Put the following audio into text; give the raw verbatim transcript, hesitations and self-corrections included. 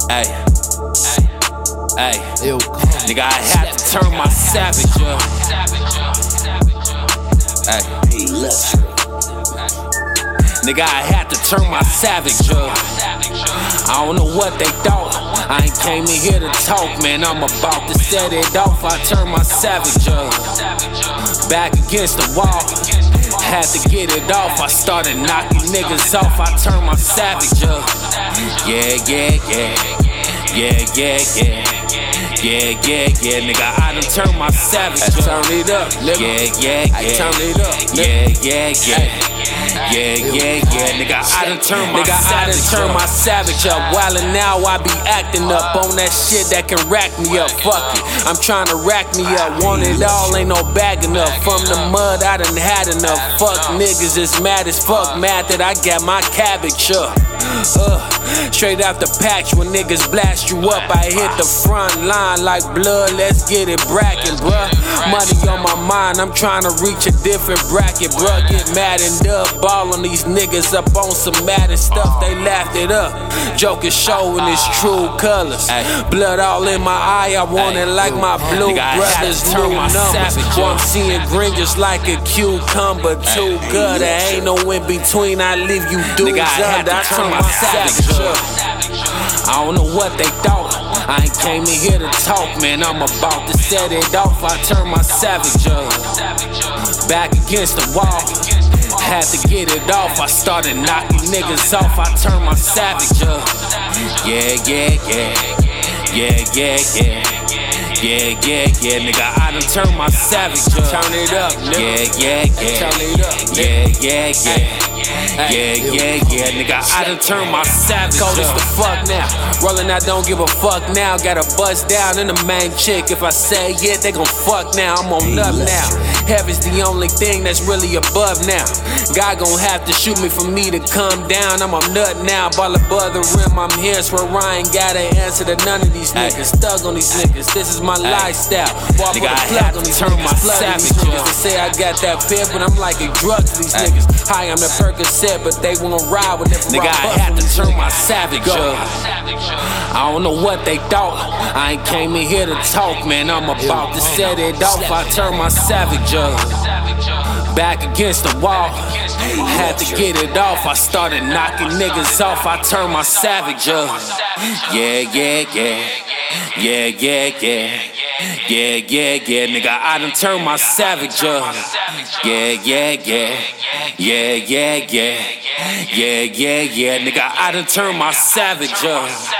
Ay, ay, nigga, I had to turn my savage up. Ay, nigga, I had to turn my savage up. I don't know what they thought. I ain't came in here to talk, man. I'm about to set it off. I turn my savage up. Back against the wall. Had to get it off. I started knocking niggas off. I turn my savage up. Yeah, yeah, yeah. Yeah, yeah, yeah. Yeah, yeah, yeah, nigga, I done turn my savage up. Turn it up, nigga. Yeah, yeah, yeah. I turn it up, yeah, yeah, yeah. Yeah, yeah, yeah, nigga, I done turn my nigga, I done turn my savage up. Wildin' now, I be acting up on that shit that can rack me up. Fuck it, I'm trying to rack me up. Want it all, ain't no bagging up. From the mud, I done had enough. Fuck niggas, it's mad as fuck. Mad that I got my cabbage up. Uh, straight out the patch when niggas blast you up. I hit the front line like blood, let's get it brackin', bruh. Money on my mind, I'm trying to reach a different bracket, bruh. Get mad and up, ball on these niggas up on some mad and stuff, they laughed it up. Joke is showing its true colors. Blood all in my eye, I want it like my blue brothers. New numbers, boy, I'm seeing green just like a cucumber. Too good, there ain't no in between, I leave you dudes under. I turn my savage up. I don't know what they thought. I ain't came in here to talk, man. I'm about to set it off. I turn my savage up. Back against the wall. Had to get it off. I started knocking niggas off. I turn my savage up. Yeah, yeah, yeah. Yeah, yeah, yeah. Yeah, yeah, yeah, nigga, I done turn my savage up. Turn it up, nigga. Yeah, yeah, yeah. Turn it up, yeah, yeah, yeah. Yeah, yeah, yeah, nigga, I done turn my savage Cold as up. the fuck now. Rollin', I don't give a fuck now. Got a bust down in the main chick. If I say it, they gon' fuck now. I'm on up now. Heaven's the only thing that's really above now. God gon' have to shoot me for me to come down. I'm on nut now. Ball above the rim, I'm here. Swear I ain't got an answer to none of these niggas. Thug on these niggas, this is my lifestyle. Boy, I put a plug on these turn my savage up. They say I got that pit, but I'm like a drug to these niggas. Hi, I'm the Percocet, but they won't ride with it. Nigga, I had to turn my savage up. I don't know what they thought. I ain't came in here to talk, man. I'm about to set it off. I turn my savage up. Back against the wall. Had to get it off. I started knocking niggas off. I turn my savage up. Yeah, yeah, yeah. Yeah, yeah, yeah. Yeah, yeah, yeah, nigga, I done turn my savage up. Yeah, yeah, yeah. Yeah, yeah, yeah. Yeah, yeah, yeah, nigga, I done turn my savage up.